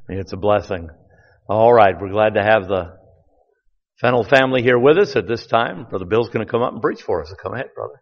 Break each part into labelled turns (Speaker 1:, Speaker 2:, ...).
Speaker 1: It's a blessing. All right, we're glad to have the Fennell family here with us at this time. Brother Bill's going to come up and preach for us. So come ahead, brother.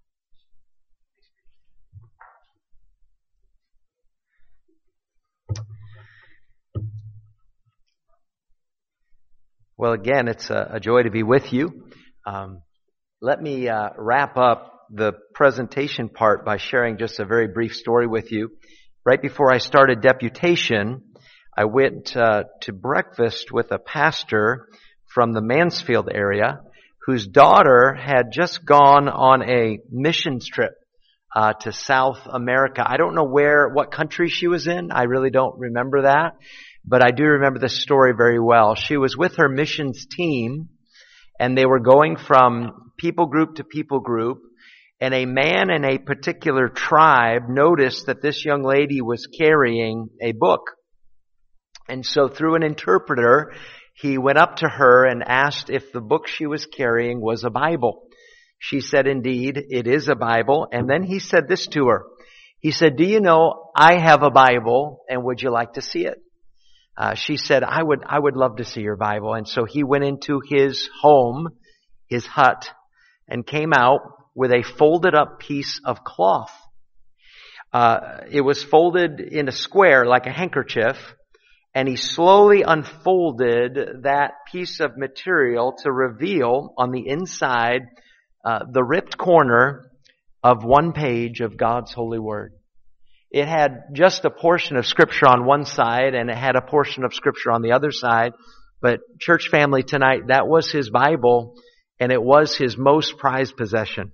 Speaker 2: Well, again, it's a joy to be with you. Let me wrap up the presentation part by sharing just a very brief story with you. Right before I started deputation, I went to breakfast with a pastor from the Mansfield area whose daughter had just gone on a missions trip to South America. I don't know what country she was in. I really don't remember that. But I do remember this story very well. She was with her missions team, and they were going from people group to people group, and a man in a particular tribe noticed that this young lady was carrying a book. And so through an interpreter, he went up to her and asked if the book she was carrying was a Bible. She said, indeed, it is a Bible. And then he said this to her. He said, do you know I have a Bible, and would you like to see it? She said, I would love to see your Bible. And so he went into his home, his hut, and came out with a folded up piece of cloth. It was folded in a square like a handkerchief, and he slowly unfolded that piece of material to reveal on the inside the ripped corner of one page of God's holy word. It had just a portion of Scripture on one side, and it had a portion of Scripture on the other side. But church family tonight, that was his Bible, and it was his most prized possession.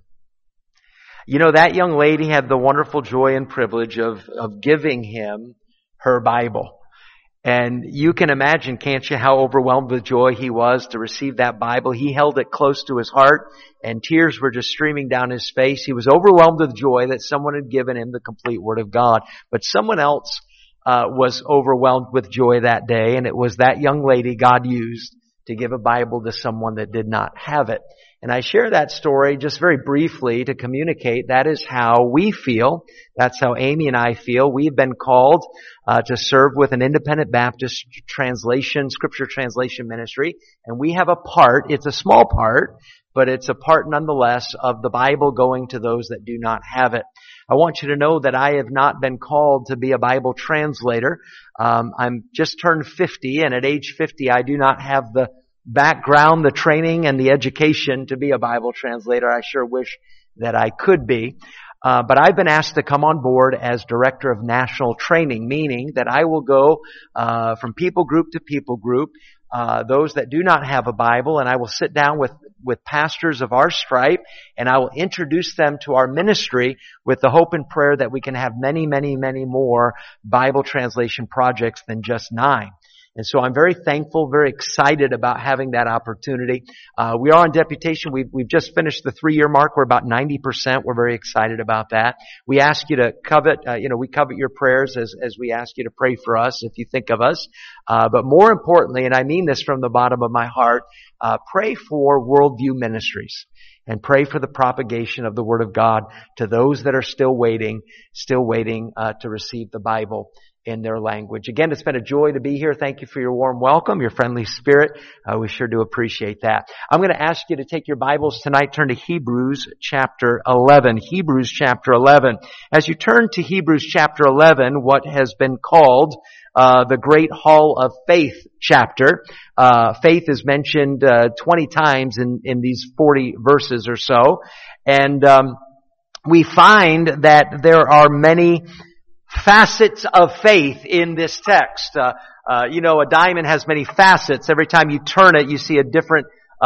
Speaker 2: You know, that young lady had the wonderful joy and privilege of giving him her Bible. And you can imagine, can't you, how overwhelmed with joy he was to receive that Bible. He held it close to his heart, and tears were just streaming down his face. He was overwhelmed with joy that someone had given him the complete Word of God. But someone else was overwhelmed with joy that day, and it was that young lady God used to give a Bible to someone that did not have it. And I share that story just very briefly to communicate that is how we feel. That's how Amy and I feel. We've been called to serve with an independent Baptist scripture translation ministry. And we have a part, it's a small part, but it's a part nonetheless of the Bible going to those that do not have it. I want you to know that I have not been called to be a Bible translator. I'm just turned 50, and at age 50 I do not have the background, the training, and the education to be a Bible translator. I sure wish that I could be. But I've been asked to come on board as Director of National Training, meaning that I will go from people group to people group, those that do not have a Bible, and I will sit down with pastors of our stripe, and I will introduce them to our ministry with the hope and prayer that we can have many, many, many more Bible translation projects than just 9. And so I'm very thankful, very excited about having that opportunity. We are on deputation. We've just finished the 3-year mark. We're about 90%. We're very excited about that. We ask you to we covet your prayers as we ask you to pray for us if you think of us. But more importantly, and I mean this from the bottom of my heart, pray for Worldview Ministries. And pray for the propagation of the Word of God to those that are still waiting to receive the Bible in their language. Again, it's been a joy to be here. Thank you for your warm welcome, your friendly spirit. We sure do appreciate that. I'm going to ask you to take your Bibles tonight, turn to Hebrews chapter 11. Hebrews chapter 11. As you turn to Hebrews chapter 11, what has been called the Great Hall of Faith chapter. Faith is mentioned 20 times in these 40 verses or so. And we find that there are many facets of faith in this text. A diamond has many facets. Every time you turn it, you see a different,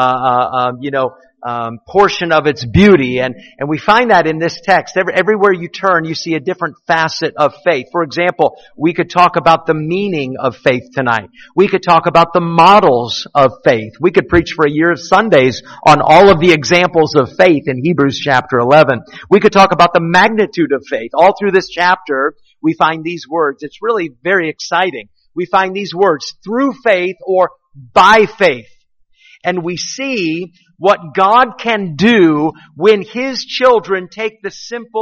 Speaker 2: portion of its beauty. And we find that in this text. Everywhere you turn, you see a different facet of faith. For example, we could talk about the meaning of faith tonight. We could talk about the models of faith. We could preach for a year of Sundays on all of the examples of faith in Hebrews chapter 11. We could talk about the magnitude of faith. All through this chapter, we find these words. It's really very exciting. We find these words, through faith or by faith. And we see what God can do when His children take the simple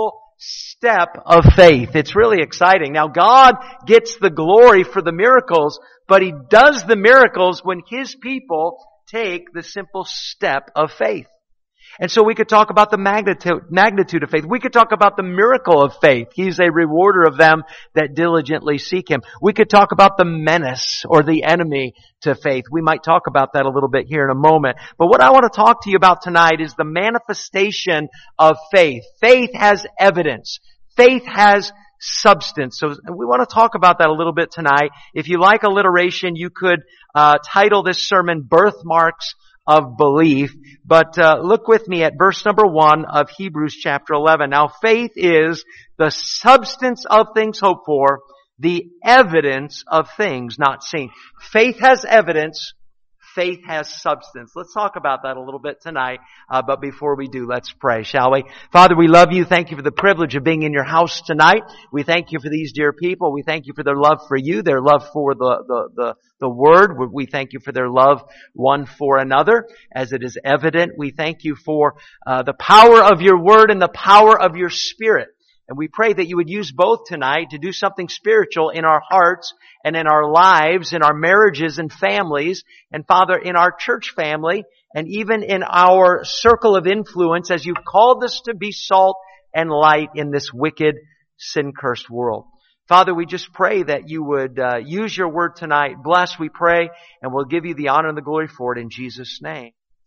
Speaker 2: step of faith. It's really exciting. Now, God gets the glory for the miracles, but He does the miracles when His people take the simple step of faith. And so we could talk about the magnitude of faith. We could talk about the miracle of faith. He's a rewarder of them that diligently seek Him. We could talk about the menace or the enemy to faith. We might talk about that a little bit here in a moment. But what I want to talk to you about tonight is the manifestation of faith. Faith has evidence. Faith has substance. So we want to talk about that a little bit tonight. If you like alliteration, you could title this sermon Birthmarks of Belief. But look with me at verse number 1 of Hebrews chapter 11. Now faith is the substance of things hoped for, the evidence of things not seen. Faith has evidence. Faith has substance. Let's talk about that a little bit tonight. But before we do, let's pray, shall we? Father, we love You. Thank You for the privilege of being in Your house tonight. We thank You for these dear people. We thank You for their love for You, their love for the Word. We thank You for their love one for another, as it is evident. We thank You for the power of Your Word and the power of Your Spirit. And we pray that You would use both tonight to do something spiritual in our hearts and in our lives, in our marriages and families, and Father, in our church family, and even in our circle of influence as You've called us to be salt and light in this wicked, sin-cursed world. Father, we just pray that You would use Your Word tonight. Bless, we pray, and we'll give You the honor and the glory for it in Jesus' name.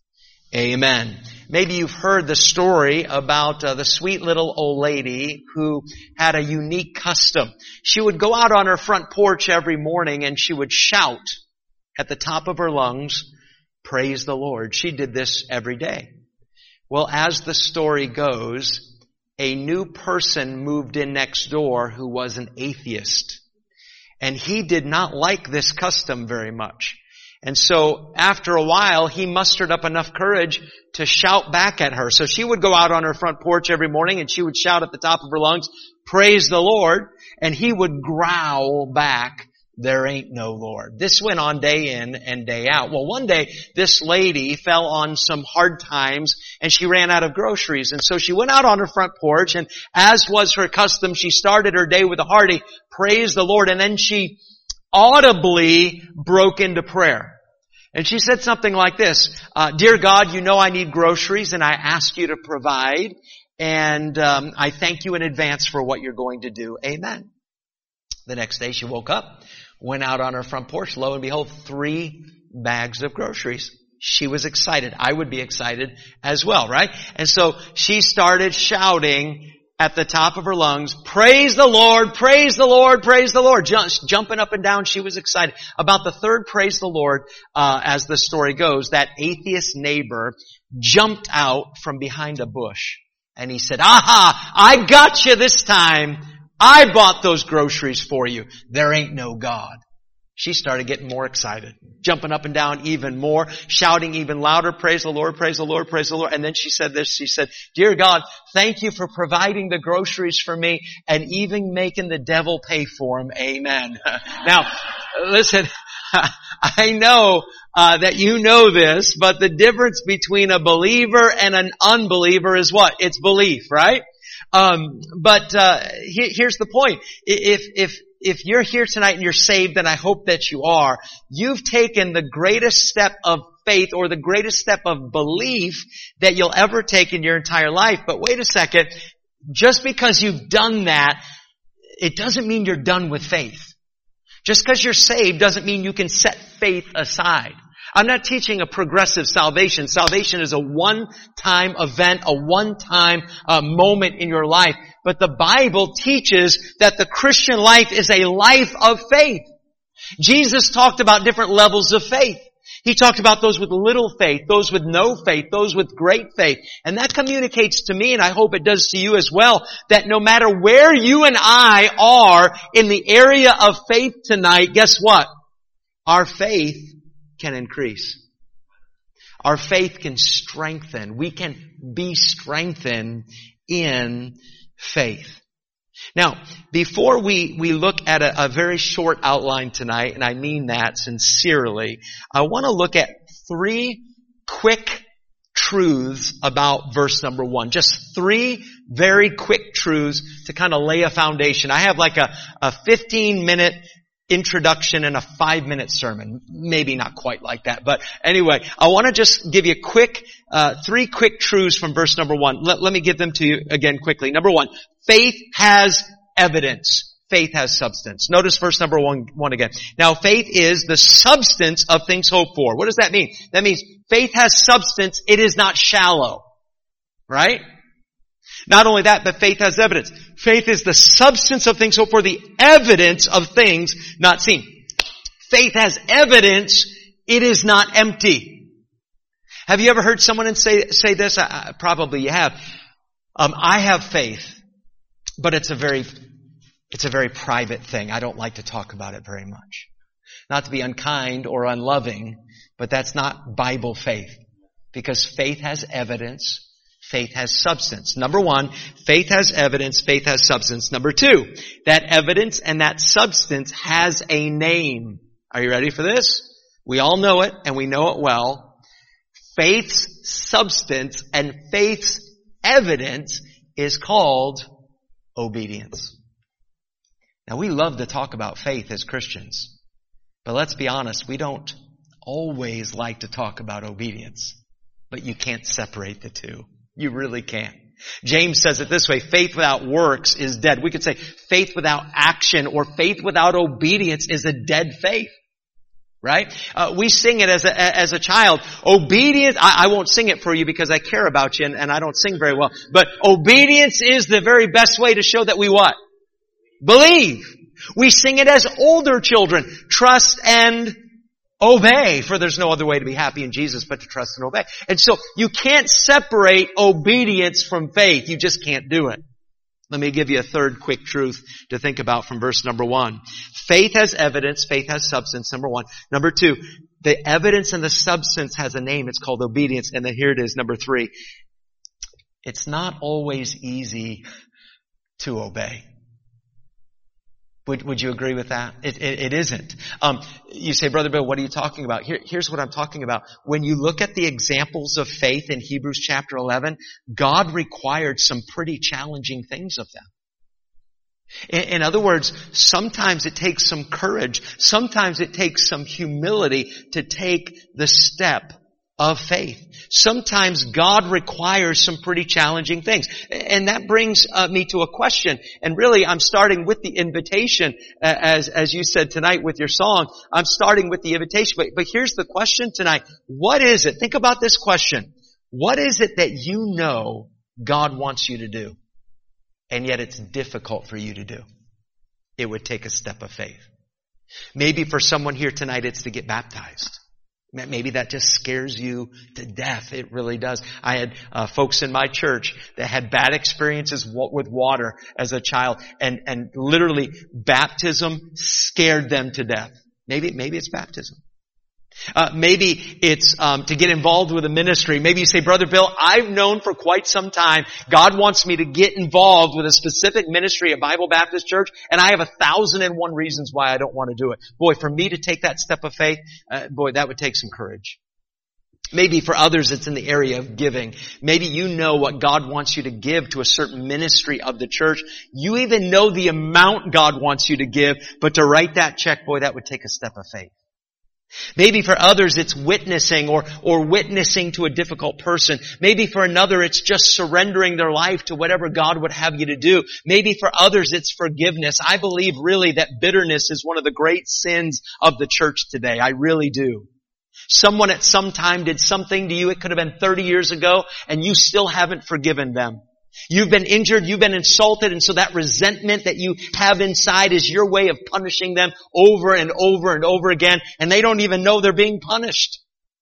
Speaker 2: Amen. Maybe you've heard the story about the sweet little old lady who had a unique custom. She would go out on her front porch every morning and she would shout at the top of her lungs, "Praise the Lord." She did this every day. Well, as the story goes, a new person moved in next door who was an atheist. And he did not like this custom very much. And so after a while, he mustered up enough courage to shout back at her. So she would go out on her front porch every morning and she would shout at the top of her lungs, "Praise the Lord." And he would growl back, "There ain't no Lord." This went on day in and day out. Well, one day, this lady fell on some hard times and she ran out of groceries. And so she went out on her front porch, and as was her custom, she started her day with a hearty "Praise the Lord." And then she audibly broke into prayer. And she said something like this, "Dear God, You know I need groceries and I ask You to provide. And I thank You in advance for what You're going to do. Amen." The next day she woke up, went out on her front porch, lo and behold, 3 bags of groceries. She was excited. I would be excited as well, right? And so she started shouting at the top of her lungs, "Praise the Lord, praise the Lord, praise the Lord." Just jumping up and down, she was excited. About the third "Praise the Lord," as the story goes, that atheist neighbor jumped out from behind a bush. And he said, "Aha, I got you this time. I bought those groceries for you. There ain't no God." She started getting more excited, jumping up and down even more, shouting even louder, "Praise the Lord, praise the Lord, praise the Lord." And then she said this, she said, "Dear God, thank You for providing the groceries for me and even making the devil pay for them. Amen." Now, listen, I know that you know this, but the difference between a believer and an unbeliever is what? It's belief, right? Here's the point. If you're here tonight and you're saved, and I hope that you are, you've taken the greatest step of faith or the greatest step of belief that you'll ever take in your entire life. But wait a second. Just because you've done that, it doesn't mean you're done with faith. Just because you're saved doesn't mean you can set faith aside. I'm not teaching a progressive salvation. Salvation is a one-time event, a one-time moment in your life. But the Bible teaches that the Christian life is a life of faith. Jesus talked about different levels of faith. He talked about those with little faith, those with no faith, those with great faith. And that communicates to me, and I hope it does to you as well, that no matter where you and I are in the area of faith tonight, guess what? Our faith can increase. Our faith can strengthen. We can be strengthened in faith. Now, before we look at a very short outline tonight, and I mean that sincerely, I want to look at 3 quick
Speaker 3: truths about verse number 1. Just 3 very quick truths to kind of lay a foundation. I have like a 15-minute introduction and a 5-minute sermon. Maybe not quite like that. But anyway, I want to just give you a quick, 3 quick truths from verse number 1. Let me give them to you again quickly. Number 1, faith has evidence. Faith has substance. Notice verse number 1 again. Now faith is the substance of things hoped for. What does that mean? That means faith has substance. It is not shallow. Right? Not only that, but faith has evidence. Faith is the substance of things hoped for, the evidence of things not seen. Faith has evidence. It is not empty. Have you ever heard someone say this? Probably you have. I have faith, but it's a very private thing. I don't like to talk about it very much. Not to be unkind or unloving, but that's not Bible faith. Because faith has evidence. Faith has substance. Number 1, faith has evidence, faith has substance. Number 2, that evidence and that substance has a name. Are you ready for this? We all know it, and we know it well. Faith's substance and faith's evidence is called obedience. Now, we love to talk about faith as Christians, but let's be honest, we don't always like to talk about obedience. But you can't separate the two. You really can't. James says it this way, faith without works is dead. We could say faith without action or faith without obedience is a dead faith. Right? We sing it as a child. Obedience, I won't sing it for you because I care about you and I don't sing very well. But obedience is the very best way to show that we what? Believe. We sing it as older children. Trust and obey, for there's no other way to be happy in Jesus but to trust and obey. And so you can't separate obedience from faith. You just can't do it. Let me give you a third quick truth to think about from verse number 1. Faith has evidence. Faith has substance, number 1. Number 2, the evidence and the substance has a name. It's called obedience. And then here it is, number 3. It's not always easy to obey. Would you agree with that? It isn't. You say, Brother Bill, what are you talking about? Here's what I'm talking about. When you look at the examples of faith in Hebrews chapter 11, God required some pretty challenging things of them. In other words, sometimes it takes some courage. Sometimes it takes some humility to take the step of faith. Sometimes God requires some pretty challenging things. And that brings me to a question. And really, I'm starting with the invitation, as you said tonight with your song. I'm starting with the invitation. But here's the question tonight. What is it? Think about this question. What is it that you know God wants you to do, and yet it's difficult for you to do? It would take a step of faith. Maybe for someone here tonight, it's to get baptized. Maybe that just scares you to death. It really does. I had folks in my church that had bad experiences with water as a child, and literally baptism scared them to death. Maybe it's baptism. Maybe it's to get involved with a ministry. Maybe you say, Brother Bill, I've known for quite some time God wants me to get involved with a specific ministry at Bible Baptist Church, and I have 1,001 reasons why I don't want to do it. Boy, for me to take that step of faith, that would take some courage. Maybe for others it's in the area of giving. Maybe you know what God wants you to give to a certain ministry of the church. You even know the amount God wants you to give, but to write that check, boy, that would take a step of faith. Maybe for others it's witnessing or witnessing to a difficult person. Maybe for another it's just surrendering their life to whatever God would have you to do. Maybe for others it's forgiveness. I believe really that bitterness is one of the great sins of the church today. I really do. Someone at some time did something to you, it could have been 30 years ago, and you still haven't forgiven them. You've been injured, you've been insulted, and so that resentment that you have inside is your way of punishing them over and over and over again, and they don't even know they're being punished.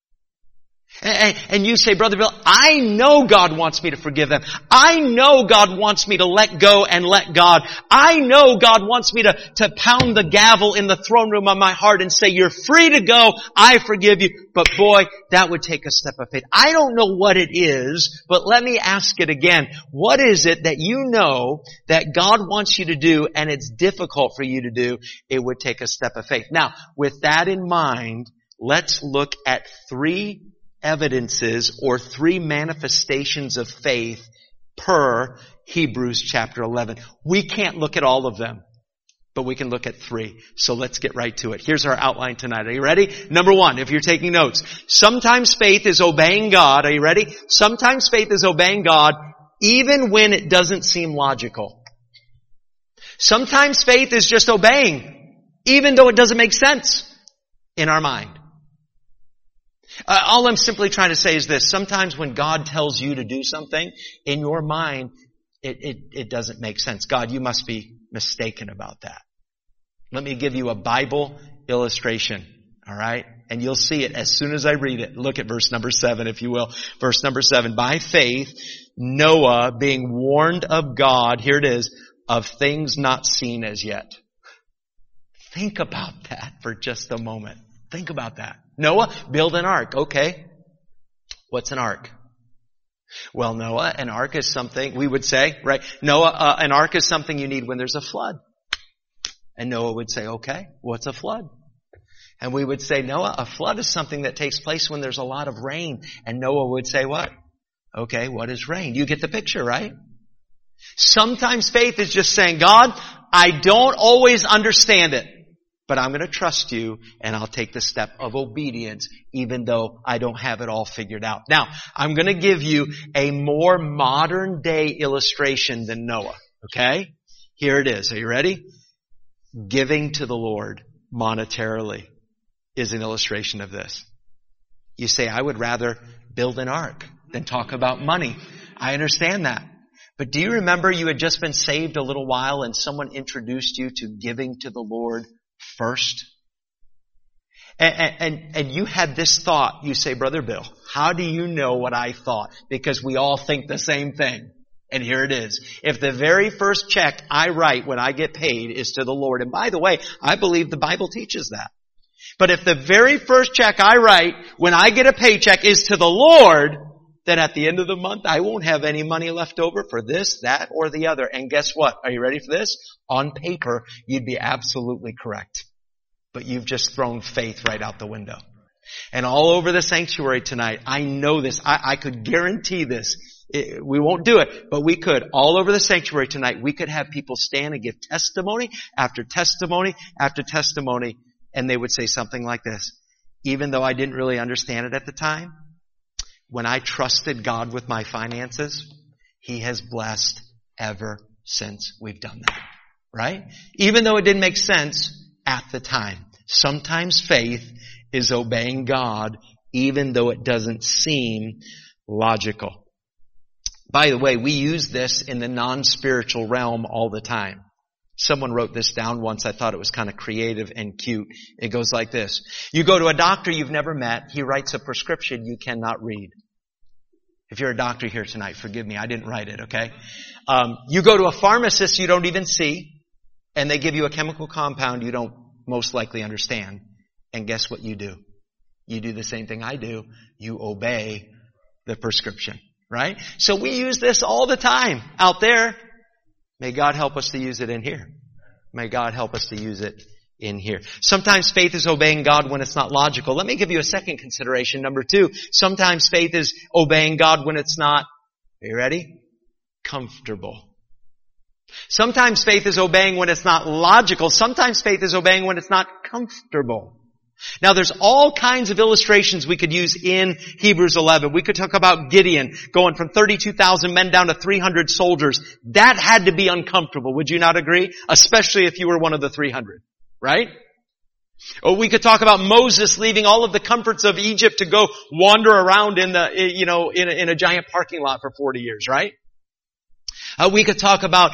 Speaker 3: And you say, Brother Bill, I know God wants me to forgive them. I know God wants me to let go and let God. I know God wants me to pound the gavel in the throne room of my heart and say, you're free to go. I forgive you. But boy, that would take a step of faith. I don't know what it is, but let me ask it again. What is it that you know that God wants you to do and it's difficult for you to do? It would take a step of faith. Now, with that in mind, let's look at 3 evidences or 3 manifestations of faith per Hebrews chapter 11. We can't look at all of them, but we can look at 3. So let's get right to it. Here's our outline tonight. Are you ready? Number 1, if you're taking notes. Sometimes faith is obeying God. Are you ready? Sometimes faith is obeying God even when it doesn't seem logical. Sometimes faith is just obeying even though it doesn't make sense in our mind. All I'm simply trying to say is this. Sometimes when God tells you to do something, in your mind, it doesn't make sense. God, you must be mistaken about that. Let me give you a Bible illustration, all right? And you'll see it as soon as I read it. Look at verse number 7, if you will. Verse number 7. By faith, Noah, being warned of God, here it is, of things not seen as yet. Think about that for just a moment. Think about that. Noah, build an ark. Okay. What's an ark? Well, Noah, an ark is something, we would say, right? Noah, an ark is something you need when there's a flood. And Noah would say, okay, what's a flood? And we would say, Noah, a flood is something that takes place when there's a lot of rain. And Noah would say, what? Okay, what is rain? You get the picture, right? Sometimes faith is just saying, God, I don't always understand it, but I'm going to trust you and I'll take the step of obedience even though I don't have it all figured out. Now, I'm going to give you a more modern day illustration than Noah, okay? Here it is. Are you ready? Giving to the Lord monetarily is an illustration of this. You say, I would rather build an ark than talk about money. I understand that. But do you remember you had just been saved a little while and someone introduced you to giving to the Lord first? And you had this thought. You say, Brother Bill, how do you know what I thought? Because we all think the same thing. And here it is. If the very first check I write when I get paid is to the Lord, and by the way, I believe the Bible teaches that. But if the very first check I write when I get a paycheck is to the Lord, then at the end of the month, I won't have any money left over for this, that, or the other. And guess what? Are you ready for this? On paper, you'd be absolutely correct. But you've just thrown faith right out the window. And all over the sanctuary tonight, I know this. I could guarantee this. We won't do it, but we could. All over the sanctuary tonight, we could have people stand and give testimony after testimony after testimony. And they would say something like this. Even though I didn't really understand it at the time, when I trusted God with my finances, He has blessed ever since we've done that. Right? Even though it didn't make sense at the time. Sometimes faith is obeying God even though it doesn't seem logical. By the way, we use this in the non-spiritual realm all the time. Someone wrote this down once. I thought it was kind of creative and cute. It goes like this. You go to a doctor you've never met. He writes a prescription you cannot read. If you're a doctor here tonight, forgive me. I didn't write it, okay? You go to a pharmacist you don't even see, and they give you a chemical compound you don't most likely understand. And guess what you do? You do the same thing I do. You obey the prescription, right? So we use this all the time out there. May God help us to use it in here. May God help us to use it in here. Sometimes faith is obeying God when it's not logical. Let me give you a second consideration. Number 2, sometimes faith is obeying God when it's not, are you ready? Comfortable. Sometimes faith is obeying when it's not logical. Sometimes faith is obeying when it's not comfortable. Now there's all kinds of illustrations we could use in Hebrews 11. We could talk about Gideon going from 32,000 men down to 300 soldiers. That had to be uncomfortable. Would you not agree? Especially if you were one of the 300, right? Or we could talk about Moses leaving all of the comforts of Egypt to go wander around in a giant parking lot for 40 years, right? We could talk about,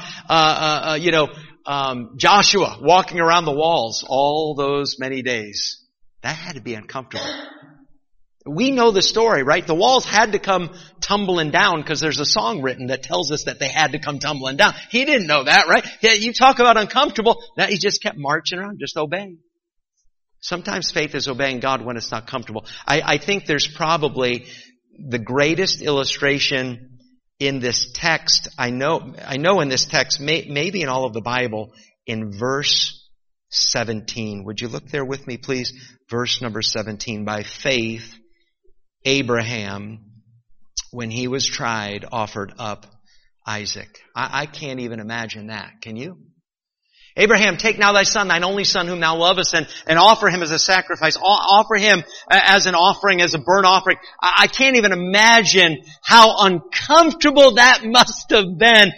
Speaker 3: Joshua walking around the walls all those many days. That had to be uncomfortable. We know the story, right? The walls had to come tumbling down because there's a song written that tells us that they had to come tumbling down. He didn't know that, right? Yeah, you talk about uncomfortable. That he just kept marching around, just obeying. Sometimes faith is obeying God when it's not comfortable. I think there's probably the greatest illustration in this text. I know in this text, maybe in all of the Bible, in verse 17. Would you look there with me, please? Verse number 17. By faith, Abraham, when he was tried, offered up Isaac. I can't even imagine that. Can you? Abraham, take now thy son, thine only son whom thou lovest, and offer him as a sacrifice. Offer him as an offering, as a burnt offering. I can't even imagine how uncomfortable that must have been.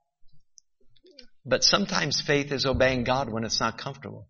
Speaker 3: But sometimes faith is obeying God when it's not comfortable.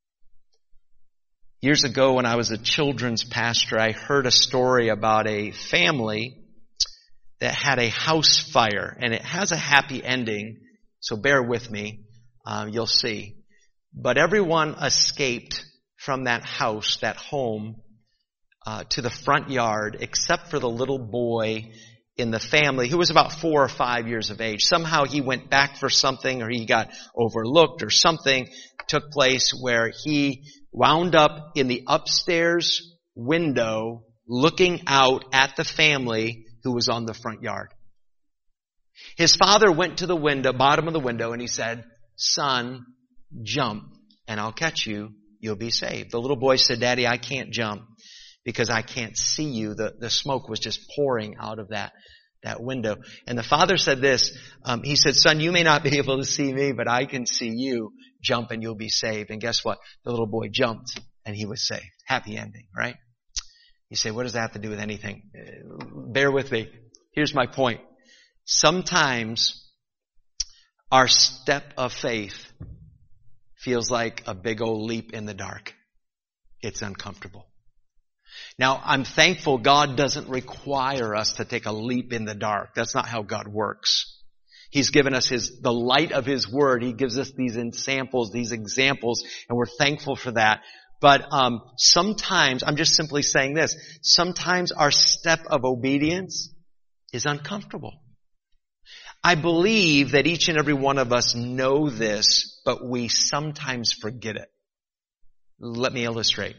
Speaker 3: Years ago when I was a children's pastor, I heard a story about a family that had a house fire. And it has a happy ending, so bear with me. You'll see. But everyone escaped from that house, that home, to the front yard, except for the little boy in the family who was about 4 or 5 years of age. Somehow he went back for something, or he got overlooked, or something took place where he wound up in the upstairs window looking out at the family who was on the front yard. His father went to the window, bottom of the window, and he said, "Son, jump and I'll catch you. You'll be saved." The little boy said, "Daddy, I can't jump because I can't see you." The smoke was just pouring out of that window. And the father said this, he said, "Son, you may not be able to see me, but I can see you. Jump and you'll be saved." And guess what? The little boy jumped and he was saved. Happy ending, right? You say, what does that have to do with anything? Bear with me. Here's my point. Sometimes our step of faith feels like a big old leap in the dark. It's uncomfortable. Now, I'm thankful God doesn't require us to take a leap in the dark. That's not how God works. He's given us the light of His Word. He gives us these examples, and we're thankful for that. But sometimes, I'm just simply saying this, sometimes our step of obedience is uncomfortable. I believe that each and every one of us know this, but we sometimes forget it. Let me illustrate.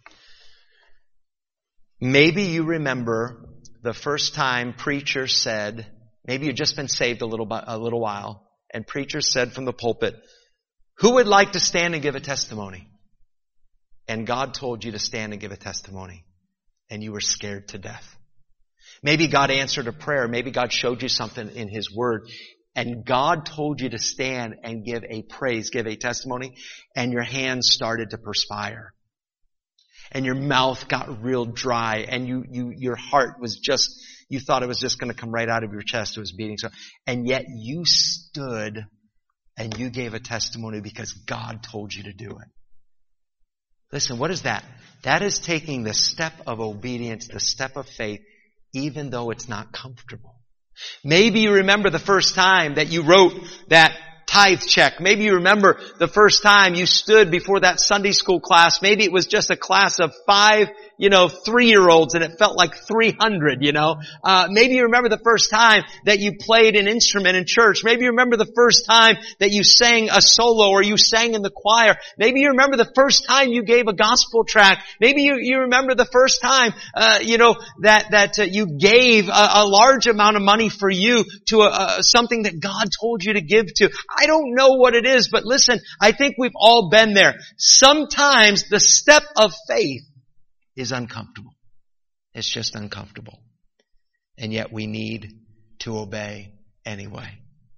Speaker 3: Maybe you remember the first time preacher said, maybe you've just been saved a little while, and preacher said from the pulpit, "Who would like to stand and give a testimony?" And God told you to stand and give a testimony, and you were scared to death. Maybe God answered a prayer. Maybe God showed you something in His Word, and God told you to stand and give a praise, give a testimony, and your hands started to perspire. And your mouth got real dry, and your heart was just, you thought it was just going to come right out of your chest. It was beating so, and yet you stood and you gave a testimony because God told you to do it. Listen, what is that? That is taking the step of obedience, the step of faith, even though it's not comfortable. Maybe you remember the first time that you wrote that tithe check. Maybe you remember the first time you stood before that Sunday school class. Maybe it was just a class of 5, 3-year-olds, and it felt like 300, Maybe you remember the first time that you played an instrument in church. Maybe you remember the first time that you sang a solo or you sang in the choir. Maybe you remember the first time you gave a gospel tract. Maybe you remember the first time, that you gave a large amount of money for you to something that God told you to give to. I don't know what it is, but listen, I think we've all been there. Sometimes the step of faith is uncomfortable. It's just uncomfortable. And yet we need to obey anyway.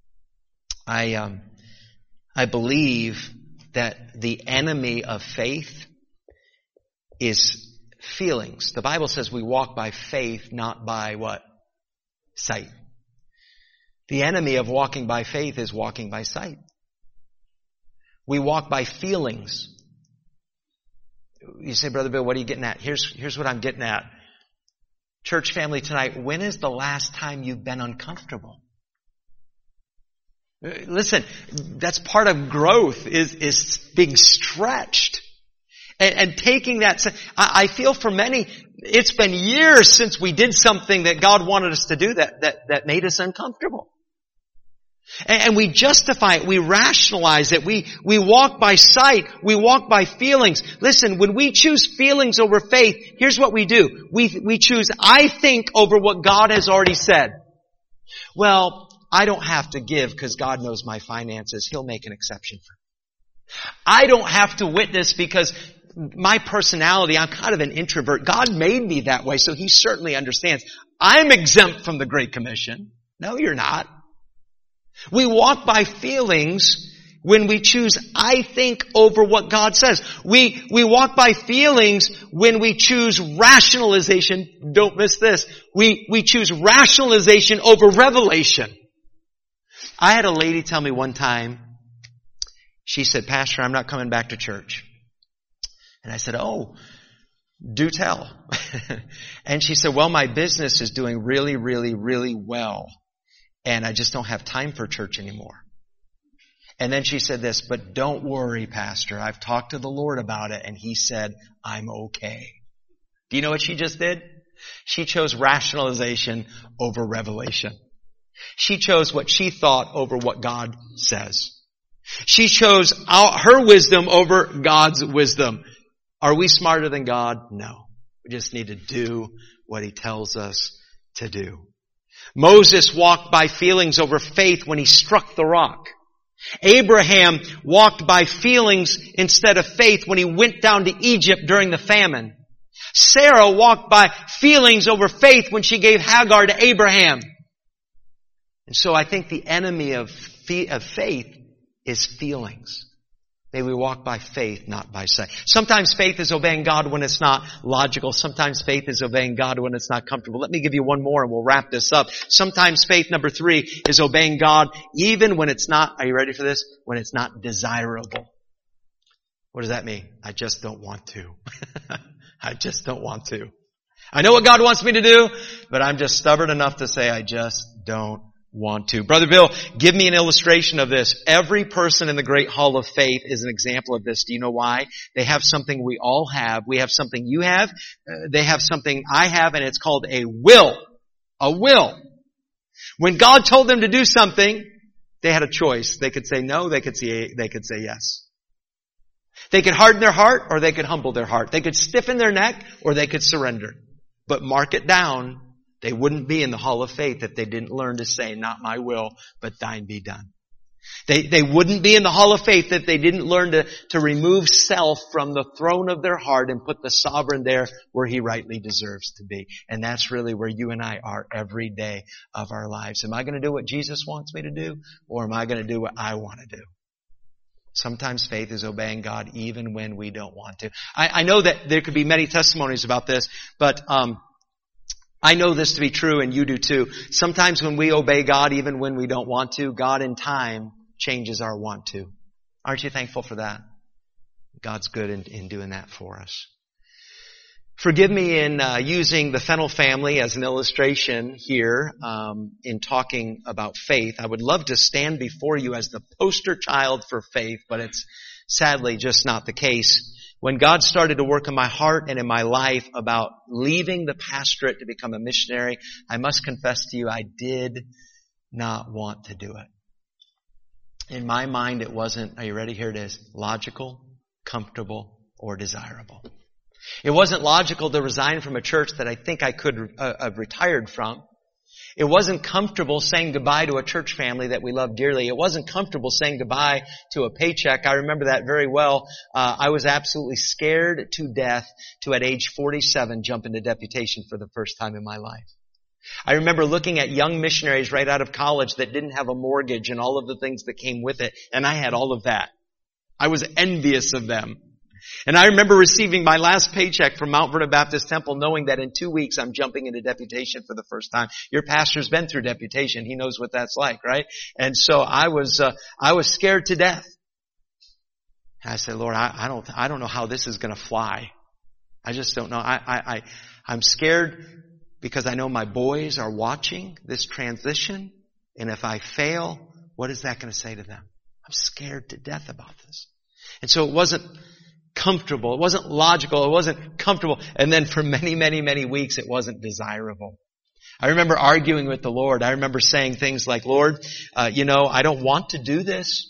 Speaker 3: I believe that the enemy of faith is feelings. The Bible says we walk by faith, not by what? Sight. The enemy of walking by faith is walking by sight. We walk by feelings. You say, Brother Bill, what are you getting at? Here's what I'm getting at. Church family tonight, when is the last time you've been uncomfortable? Listen, that's part of growth is being stretched. And taking that, I feel for many, it's been years since we did something that God wanted us to do that made us uncomfortable. And we justify it, we rationalize it, we walk by sight, we walk by feelings. Listen, when we choose feelings over faith, here's what we do. We choose I think over what God has already said. Well, I don't have to give because God knows my finances. He'll make an exception for me. I don't have to witness because my personality, I'm kind of an introvert. God made me that way, so He certainly understands. I'm exempt from the Great Commission. No, you're not. We walk by feelings when we choose I think over what God says. We walk by feelings when we choose rationalization. Don't miss this. We choose rationalization over revelation. I had a lady tell me one time, she said, Pastor, I'm not coming back to church. And I said, oh, do tell. And she said, well, my business is doing really, really, really well. And I just don't have time for church anymore. And then she said this, but don't worry, Pastor. I've talked to the Lord about it, and He said, I'm okay. Do you know what she just did? She chose rationalization over revelation. She chose what she thought over what God says. She chose her wisdom over God's wisdom. Are we smarter than God? No. We just need to do what He tells us to do. Moses walked by feelings over faith when he struck the rock. Abraham walked by feelings instead of faith when he went down to Egypt during the famine. Sarah walked by feelings over faith when she gave Hagar to Abraham. And so I think the enemy of faith is feelings. May we walk by faith, not by sight. Sometimes faith is obeying God when it's not logical. Sometimes faith is obeying God when it's not comfortable. Let me give you one more and we'll wrap this up. Sometimes faith, number 3, is obeying God even when it's not, are you ready for this? When it's not desirable. What does that mean? I just don't want to. I just don't want to. I know what God wants me to do, but I'm just stubborn enough to say I just don't want to. Brother Bill, give me an illustration of this. Every person in the Great Hall of Faith is an example of this. Do you know why? They have something we all have. We have something you have. They have something I have, and it's called a will. A will. When God told them to do something, they had a choice. They could say no, they could say yes. They could harden their heart, or they could humble their heart. They could stiffen their neck, or they could surrender. But mark it down, they wouldn't be in the Hall of Faith if they didn't learn to say, not my will, but thine be done. They wouldn't be in the Hall of Faith if they didn't learn to remove self from the throne of their heart and put the sovereign there where He rightly deserves to be. And that's really where you and I are every day of our lives. Am I going to do what Jesus wants me to do, or am I going to do what I want to do? Sometimes faith is obeying God even when we don't want to. I know that there could be many testimonies about this, but I know this to be true, and you do too. Sometimes when we obey God, even when we don't want to, God in time changes our want to. Aren't you thankful for that? God's good in doing that for us. Forgive me in using the Fennell family as an illustration here in talking about faith. I would love to stand before you as the poster child for faith, but it's sadly just not the case. When God started to work in my heart and in my life about leaving the pastorate to become a missionary, I must confess to you, I did not want to do it. In my mind, it wasn't, are you ready? Here it is, logical, comfortable, or desirable. It wasn't logical to resign from a church that I think I could have retired from. It wasn't comfortable saying goodbye to a church family that we love dearly. It wasn't comfortable saying goodbye to a paycheck. I remember that very well. I was absolutely scared to death to, at age 47, jump into deputation for the first time in my life. I remember looking at young missionaries right out of college that didn't have a mortgage and all of the things that came with it, and I had all of that. I was envious of them. And I remember receiving my last paycheck from Mount Vernon Baptist Temple knowing that in 2 weeks I'm jumping into deputation for the first time. Your pastor's been through deputation. He knows what that's like, right? And so I was scared to death. And I said, Lord, I don't know how this is going to fly. I just don't know. I'm scared because I know my boys are watching this transition. And if I fail, what is that going to say to them? I'm scared to death about this. And so it wasn't comfortable. It wasn't logical. It wasn't comfortable. And then for many, many, many weeks, it wasn't desirable. I remember arguing with the Lord. I remember saying things like, Lord, I don't want to do this,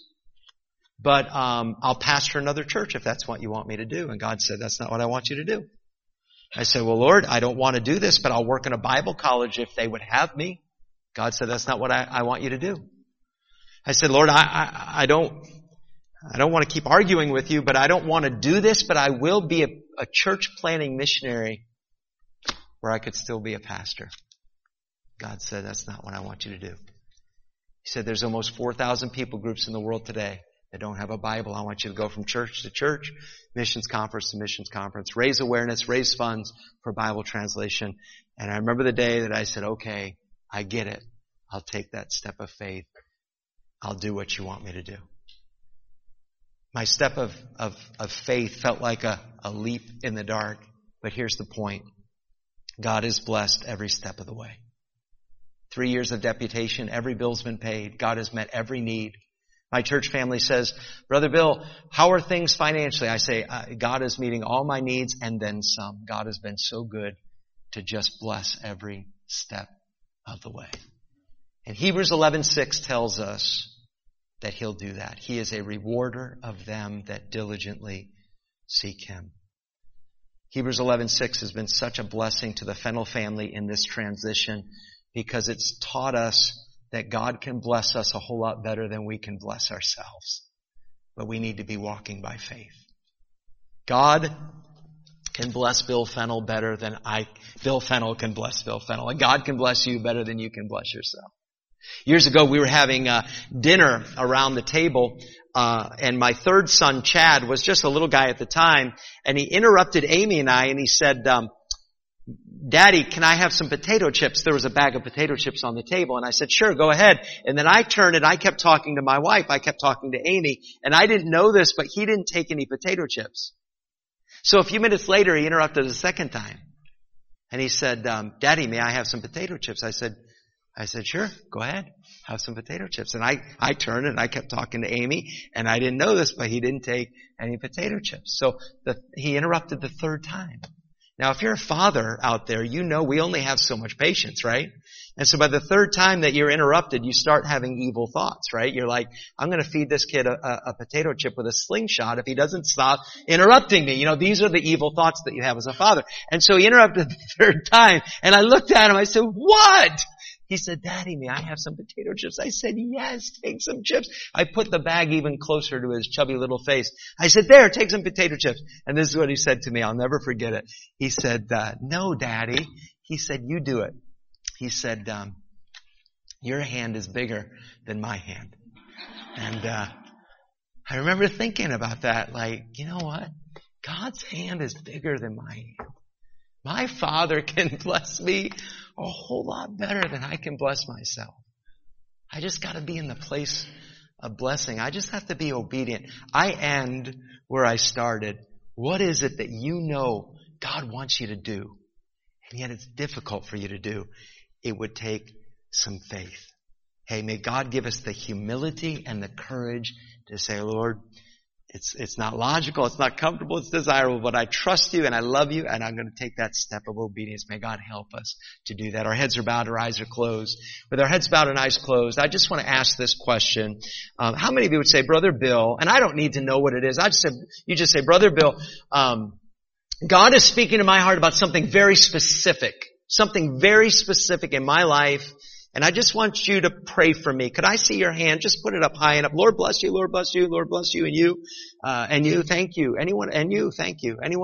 Speaker 3: but I'll pastor another church if that's what you want me to do. And God said, that's not what I want you to do. I said, well, Lord, I don't want to do this, but I'll work in a Bible college if they would have me. God said, that's not what I want you to do. I said, Lord, I don't I don't want to keep arguing with you, but I don't want to do this, but I will be a church planting missionary where I could still be a pastor. God said, that's not what I want you to do. He said, there's almost 4,000 people groups in the world today that don't have a Bible. I want you to go from church to church, missions conference to missions conference, raise awareness, raise funds for Bible translation. And I remember the day that I said, okay, I get it. I'll take that step of faith. I'll do what you want me to do. My step of faith felt like a leap in the dark. But here's the point. God has blessed every step of the way. 3 years of deputation, every bill's been paid. God has met every need. My church family says, Brother Bill, how are things financially? I say, God is meeting all my needs and then some. God has been so good to just bless every step of the way. And Hebrews 11:6 tells us that He'll do that. He is a rewarder of them that diligently seek Him. Hebrews 11:6 has been such a blessing to the Fennell family in this transition because it's taught us that God can bless us a whole lot better than we can bless ourselves. But we need to be walking by faith. God can bless Bill Fennell better than Bill Fennell can bless Bill Fennell. And God can bless you better than you can bless yourself. Years ago, we were having dinner around the table, and my third son, Chad, was just a little guy at the time, and he interrupted Amy and I, and he said, Daddy, can I have some potato chips? There was a bag of potato chips on the table, and I said, sure, go ahead. And then I turned and I kept talking to my wife. I kept talking to Amy, and I didn't know this, but he didn't take any potato chips. So a few minutes later, he interrupted a second time, and he said, Daddy, may I have some potato chips? I said, sure, go ahead, have some potato chips. And I turned and I kept talking to Amy, and I didn't know this, but he didn't take any potato chips. So he interrupted the third time. Now, if you're a father out there, you know we only have so much patience, right? And so by the third time that you're interrupted, you start having evil thoughts, right? You're like, I'm going to feed this kid a potato chip with a slingshot if he doesn't stop interrupting me. You know, these are the evil thoughts that you have as a father. And so he interrupted the third time, and I looked at him, I said, what? He said, Daddy, may I have some potato chips? I said, yes, take some chips. I put the bag even closer to his chubby little face. I said, there, take some potato chips. And this is what he said to me. I'll never forget it. He said, no, Daddy. He said, you do it. He said, your hand is bigger than my hand. And I remember thinking about that, like, you know what? God's hand is bigger than my hand. My Father can bless me a whole lot better than I can bless myself. I just got to be in the place of blessing. I just have to be obedient. I end where I started. What is it that you know God wants you to do, and yet it's difficult for you to do? It would take some faith. Hey, may God give us the humility and the courage to say, Lord, it's not logical, it's not comfortable, it's desirable, but I trust you and I love you and I'm going to take that step of obedience. May God help us to do that. Our heads are bowed, our eyes are closed. With our heads bowed and eyes closed, I just want to ask this question. How many of you would say, Brother Bill, and I don't need to know what it is, you just say, Brother Bill, God is speaking to my heart about something very specific in my life. And I just want you to pray for me. Could I see your hand? Just put it up high enough. Lord bless you, Lord bless you, Lord bless you, and you, thank you. Anyone, and you, thank you. Anyone?